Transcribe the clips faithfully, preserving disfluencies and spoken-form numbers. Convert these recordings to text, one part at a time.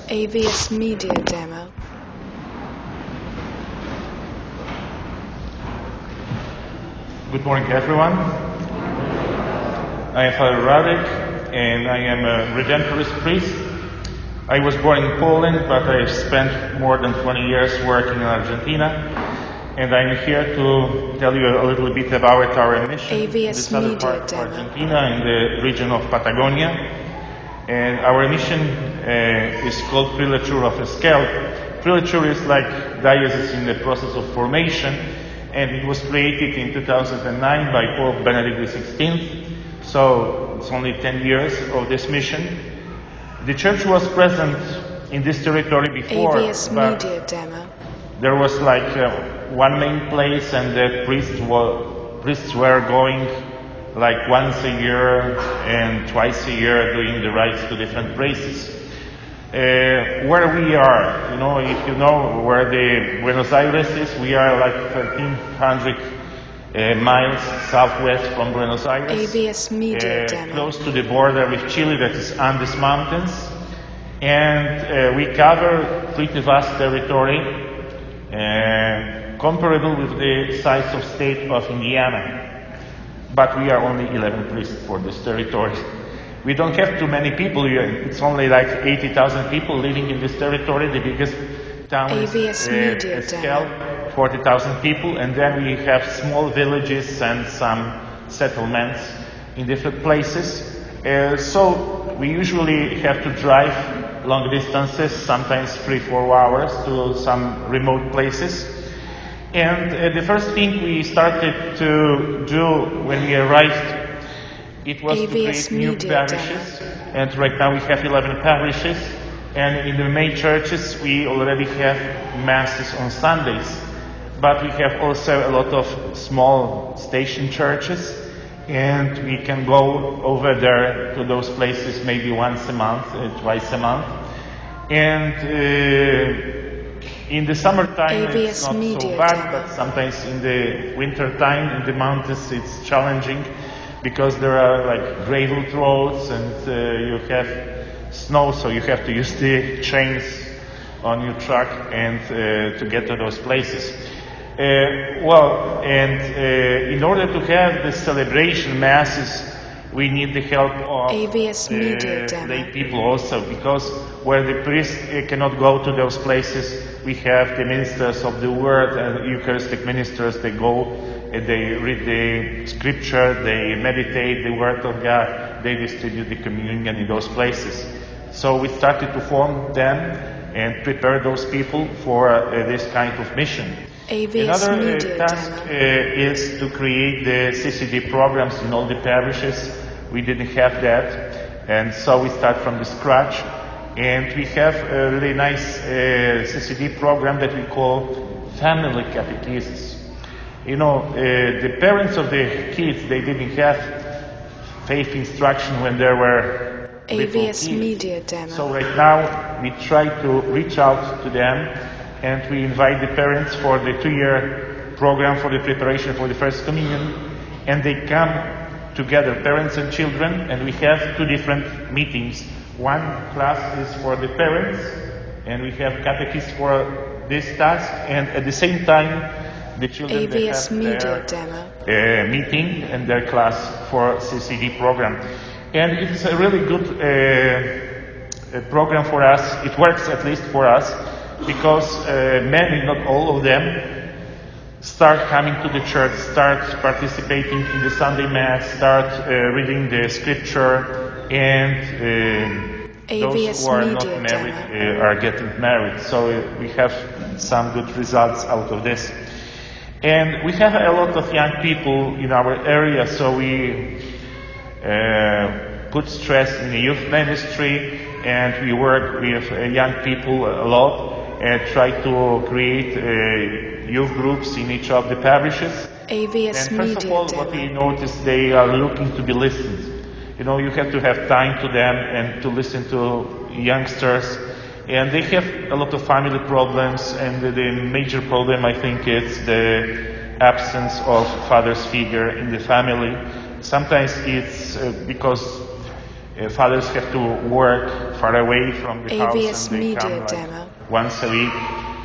A V S Media Demo. Good morning, everyone. I am Father Radek, and I am a Redemptorist priest. I was born in Poland, but I have spent more than twenty years working in Argentina, and I'm here to tell you a little bit about our mission A V S in the southern Media part of Demo. Argentina, in the region of Patagonia. And our mission uh, is called Prelature of Esquel. Prelature is like diocese in the process of formation, and it was created in two thousand nine by Pope Benedict the sixteenth. So it's only ten years of this mission. The church was present in this territory before, A V S but Media Demo. there was like uh, one main place, and the priests were, priests were going like once a year and twice a year doing the rites to different places. Uh, where we are, you know, if you know where the Buenos Aires is, we are like thirteen hundred uh, miles southwest from Buenos Aires, A V S Media uh, Demo. close to the border with Chile, that is Andes Mountains, and uh, we cover pretty vast territory, uh, comparable with the size of state of Indiana. But we are only eleven priests for this territory. We don't have too many people here. It's only like eighty thousand people living in this territory. The biggest town A is V S uh, Media Esquel, forty thousand people. And then we have small villages and some settlements in different places. Uh, so we usually have to drive long distances, sometimes three, four hours to some remote places. And uh, the first thing we started to do when we arrived, it was to A V S create new Media parishes. And right now we have eleven parishes. And in the main churches we already have masses on Sundays. But we have also a lot of small station churches. And we can go over there to those places maybe once a month, uh, twice a month. And uh, in the summertime A V S it's not Media so bad, Demo. but sometimes in the winter time in the mountains it's challenging because there are like gravel roads and uh, you have snow, so you have to use the chains on your truck and uh, to get to those places. Uh, well, and uh, in order to have the celebration masses, we need the help of A V S Media uh, Demo. lay people also, because where the priest uh, cannot go to those places, we have the ministers of the word and Eucharistic ministers. They go, uh, they read the scripture, they meditate the word of God, they distribute the communion in those places. So we started to form them and prepare those people for uh, this kind of mission. A V S Another uh, Media task Demo. uh, is to create the C C D programs in all the parishes. We didn't have that, and so we start from the scratch. And we have a really nice uh, C C D program that we call Family Catechesis. You know, uh, the parents of the kids, they didn't have faith instruction when they were A little V S kids. Media Demo. So right now we try to reach out to them, and we invite the parents for the two-year program for the preparation for the First Communion, and they come together, parents and children, and we have two different meetings. One class is for the parents, and we have catechists for this task, and at the same time the children A they V S have Media their Demo. uh, meeting and their class for C C D program. And it's a really good uh, uh, program for us. It works at least for us, because uh, many, not all of them, start coming to the church, start participating in the Sunday Mass, start uh, reading the scripture, and uh, A V S those who are not Media married Demo. uh, are getting married. So uh, we have some good results out of this. And we have a lot of young people in our area, so we uh, put stress in the youth ministry, and we work with uh, young people a lot and try to create uh, youth groups in each of the parishes. A V S And first of Media all, what we Demo. notice, they are looking to be listened. You know, you have to have time to them and to listen to youngsters. And they have a lot of family problems, and the, the major problem, I think, is the absence of father's figure in the family. Sometimes it's uh, because uh, fathers have to work far away from the house, A V S and they Media come like Demo. once a week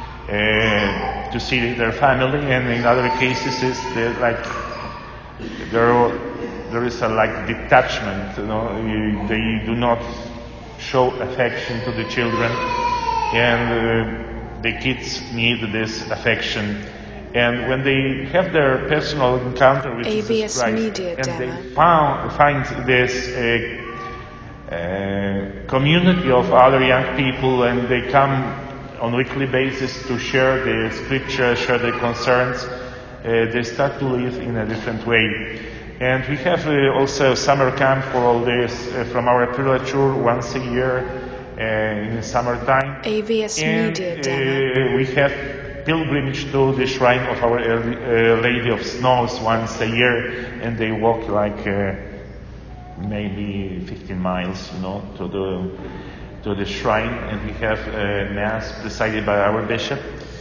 uh, to see their family. And in other cases, is that like there there is a like detachment. You know, You- they do not show affection to the children, and uh, the kids need this affection. And when they have their personal encounter with A V Jesus S Christ, Media and Demo. they found, find this uh, uh, community of other young people, and they come on a weekly basis to share the scripture, share their concerns, uh, they start to live in a different way. And we have uh, also a summer camp for all this uh, from our prelature once a year uh, in the summertime. A V S And Media Demo. uh, we have pilgrimage to the shrine of our uh, Lady of Snows once a year, and they walk like uh, maybe fifteen miles, you know, to the to the shrine, and we have uh, mass presided by our bishop.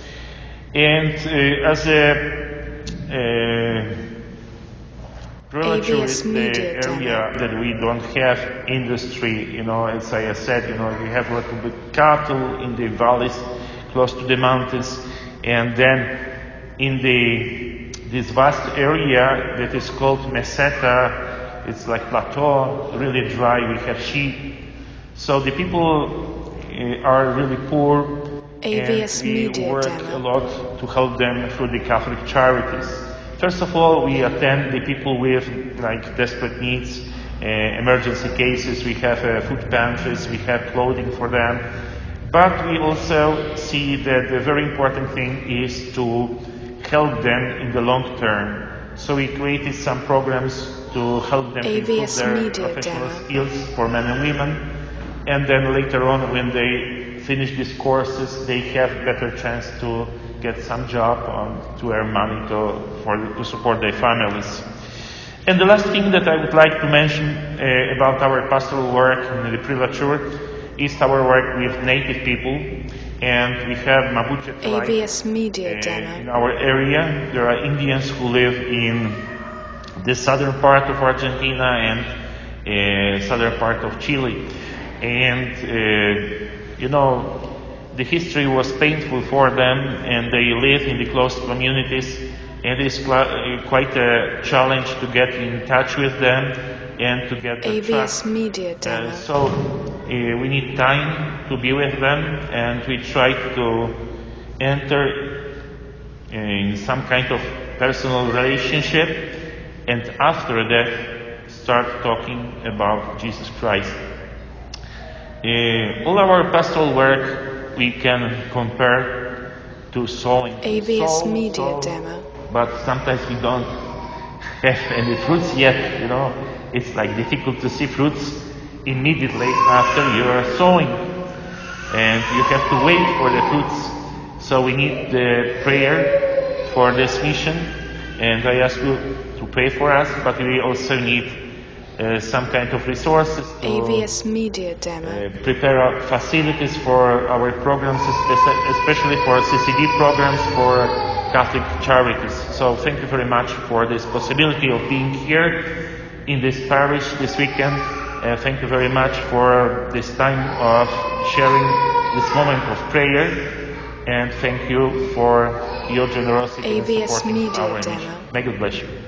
And uh, as a uh, prelature A V S is the Media area that we don't have industry, you know, as I said, you know, we have a little bit cattle in the valleys close to the mountains, and then in the this vast area that is called Meseta, it's like plateau, really dry, we have sheep. So the people uh, are really poor, A V S and we Media work Demo. a lot to help them through the Catholic charities. First of all, we attend the people with like desperate needs, uh, emergency cases. We have uh, food pantries, we have clothing for them. But we also see that the very important thing is to help them in the long term. So we created some programs to help them A V improve S their Media professional Demo. skills for men and women. And then later on, when they finish these courses, they have better chance to get some job um, to earn money to, for, to support their families. And the last thing that I would like to mention uh, about our pastoral work in the prelature is our work with native people. And we have Mapuche A tribe V S Media uh, in Demo. our area. There are Indians who live in the southern part of Argentina and uh, southern part of Chile. And, uh, you know, the history was painful for them, and they live in the close communities, and it is cl- quite a challenge to get in touch with them and to get their A V S trust. Media Uh, Demo. so uh, we need time to be with them, and we try to enter in some kind of personal relationship, and after that start talking about Jesus Christ. Uh, all our pastoral work we can compare to sowing. A V S Sow, Media sow, Demo. but sometimes we don't have any fruits yet, you know. It's like difficult to see fruits immediately after you are sowing, and you have to wait for the fruits. So we need the prayer for this mission, and I ask you to pray for us, but we also need uh, some kind of resources to A V S Media Demo. uh, prepare our facilities for our programs, espe- especially for C C D programs for Catholic charities. So thank you very much for this possibility of being here in this parish this weekend. Uh, thank you very much for this time of sharing this moment of prayer. And thank you for your generosity in A V S supporting Media our Demo. mission. May God bless you.